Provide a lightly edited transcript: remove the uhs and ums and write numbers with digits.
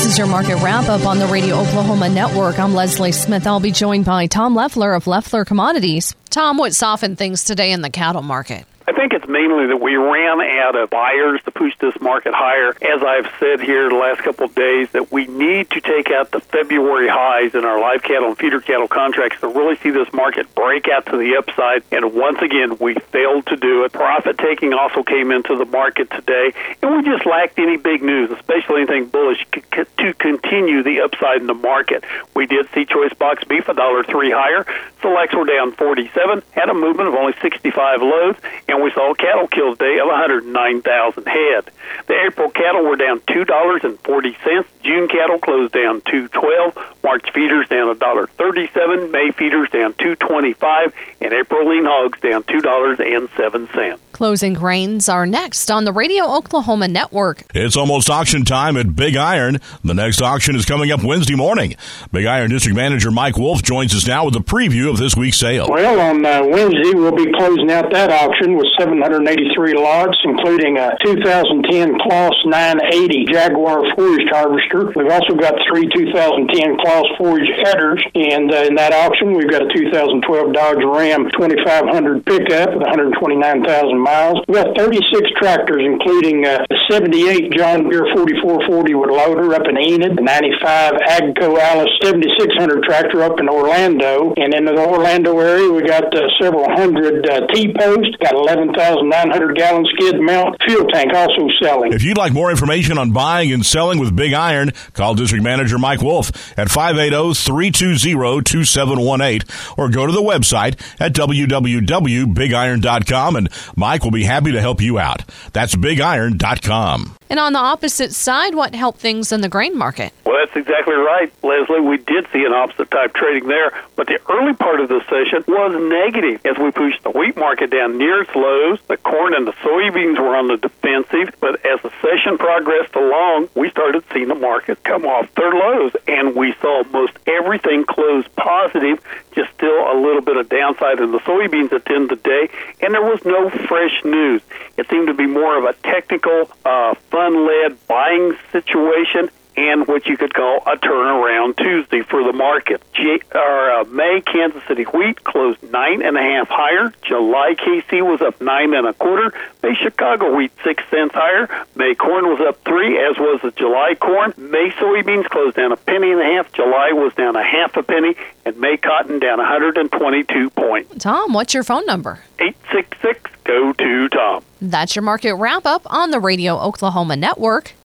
is your market wrap-up on the Radio Oklahoma Network. I'm Leslie Smith. I'll be joined by Tom Leffler of Leffler Commodities. Tom, what softened things today in the cattle market? I think it's mainly that we ran out of buyers to push this market higher. As I've said here the last couple of days, that we need to take out the February highs in our live cattle and feeder cattle contracts to really see this market break out to the upside. And once again, we failed to do it. Profit taking also came into the market today, and we just lacked any big news, especially anything bullish, to continue the upside in the market. We did see choice box beef $1.03 higher. Selects were down 47, had a movement of only 65 loads, and we saw cattle kills day of 109,000 head. The April cattle were down $2.40. June cattle closed down $2.12. March feeders down $1.37. May feeders down $2.25, and April lean hogs down $2.07. Closing grains are next on the Radio Oklahoma Network. It's almost auction time at Big Iron. The next auction is coming up Wednesday morning. Big Iron District Manager Mike Wolf joins us now with a preview of this week's sale. Well, on Wednesday, we'll be closing out that auction with 783 lots, including a 2010 Claas 980 Jaguar forage harvester. We've also got 3 2010 Claas forage headers, and in that auction, we've got a 2012 Dodge Ram 2500 pickup with 129,000 miles. We've got 36 tractors, including a 78 John Deere 4440 with loader up in Enid, a 95 Agco Alice 7600 tractor up in Orlando, and in the Orlando area, we got several hundred T-posts, got 11,900 gallon skid mount fuel tank also selling. If you'd like more information on buying and selling with Big Iron, call District Manager Mike Wolf at 580-320-2718 or go to the website at www.bigiron.com, and Mike will be happy to help you out. That's bigiron.com. And on the opposite side, what helped things in the grain market? Well, that's exactly right, Leslie. We did see an opposite type trading there, but the early part of the session was negative as we pushed the wheat market down near its lows. The corn and the soybeans were on the defensive, but as the session progressed along, we started seeing the market come off their lows, and we saw most everything close positive, just still a little bit of downside in the soybeans at the end of the day, and there was no fresh news. It seemed to be more of a technical, fund-led buying situation, and what you could call a turnaround Tuesday for the market. May Kansas City wheat closed 9.5 higher. July KC was up 9 1/4. May Chicago wheat 6 cents higher. May corn was up 3, as was the July corn. May soybeans closed down 1.5 pennies. July was down 0.5 penny, and May cotton down 122 points. Tom, what's your phone number? 866-GO-TO-TOM. That's your market wrap-up on the Radio Oklahoma Network.